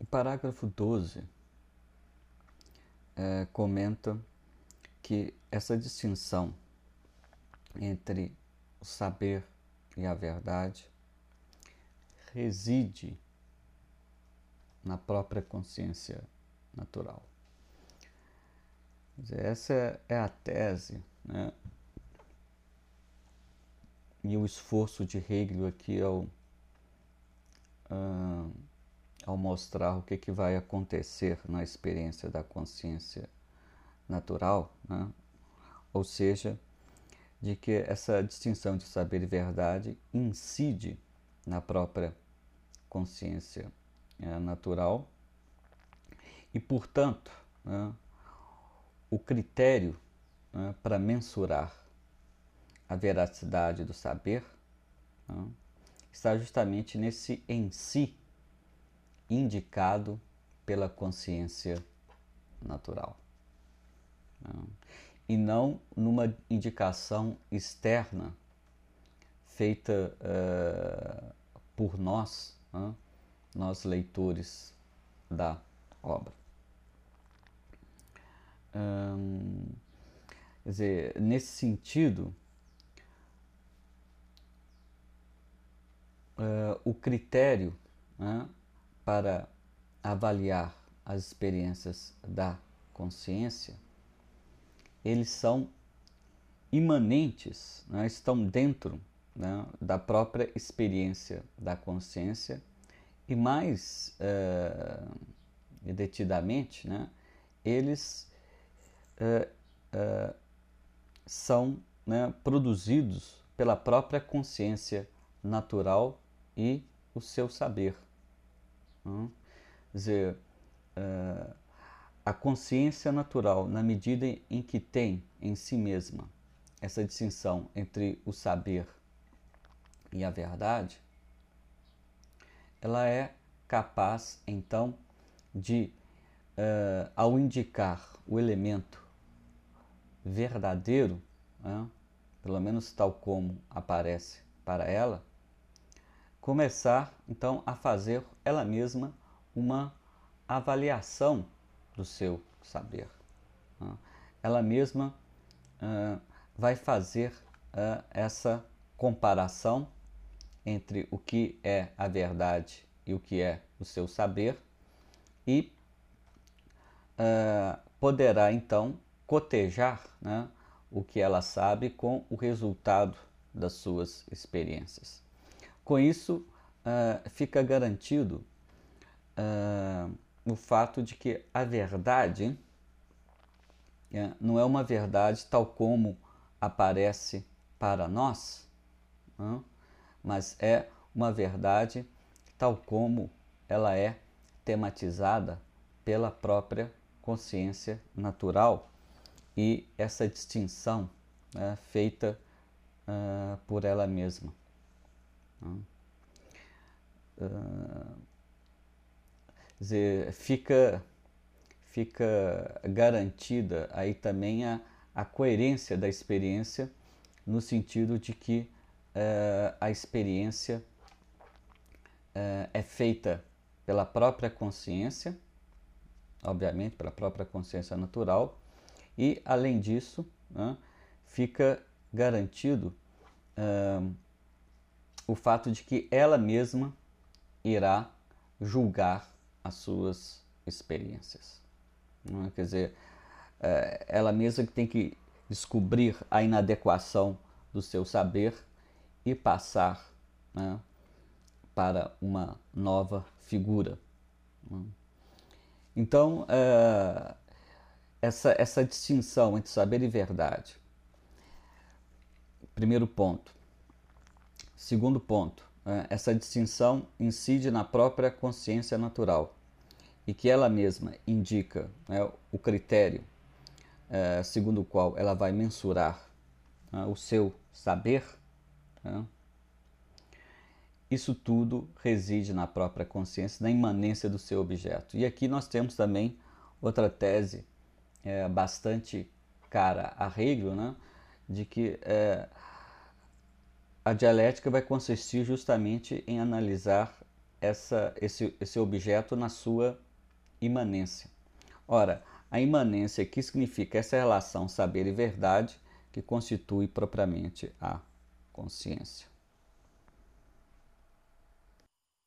parágrafo 12 comenta que essa distinção entre o saber e a verdade reside na própria consciência natural. Quer dizer, essa é a tese, né? E o esforço de Hegel aqui ao mostrar o que vai acontecer na experiência da consciência natural, né? Ou seja, de que essa distinção de saber e verdade incide na própria consciência natural e, portanto, né, o critério para mensurar a veracidade do saber está justamente nesse em si indicado pela consciência natural, e não numa indicação externa feita por nós, nós leitores da obra. Quer dizer, nesse sentido, o critério para avaliar as experiências da consciência, eles são imanentes, estão dentro da própria experiência da consciência e mais detidamente, eles são produzidos pela própria consciência natural e o seu saber. Quer dizer, a consciência natural, na medida em que tem em si mesma essa distinção entre o saber e a verdade, ela é capaz, então, de, ao indicar o elemento verdadeiro, pelo menos tal como aparece para ela, começar, então, a fazer ela mesma uma avaliação do seu saber. Ela mesma vai fazer essa comparação entre o que é a verdade e o que é o seu saber e poderá então cotejar o que ela sabe com o resultado das suas experiências. Com isso, fica garantido o fato de que a verdade não é uma verdade tal como aparece para nós, mas é uma verdade tal como ela é tematizada pela própria consciência natural e essa distinção feita por ela mesma. Quer dizer, fica garantida aí também a coerência da experiência, no sentido de que a experiência é feita pela própria consciência, obviamente pela própria consciência natural, e além disso, fica garantido o fato de que ela mesma irá julgar as suas experiências. Quer dizer, ela mesma que tem que descobrir a inadequação do seu saber e passar para uma nova figura. Então, essa distinção entre saber e verdade. Primeiro ponto. Segundo ponto, essa distinção incide na própria consciência natural e que ela mesma indica o critério segundo o qual ela vai mensurar o seu saber. Isso tudo reside na própria consciência, na imanência do seu objeto. E aqui nós temos também outra tese bastante cara a Hegel, de que a dialética vai consistir justamente em analisar esse objeto na sua imanência. Ora, a imanência aqui significa essa relação saber e verdade que constitui propriamente a consciência.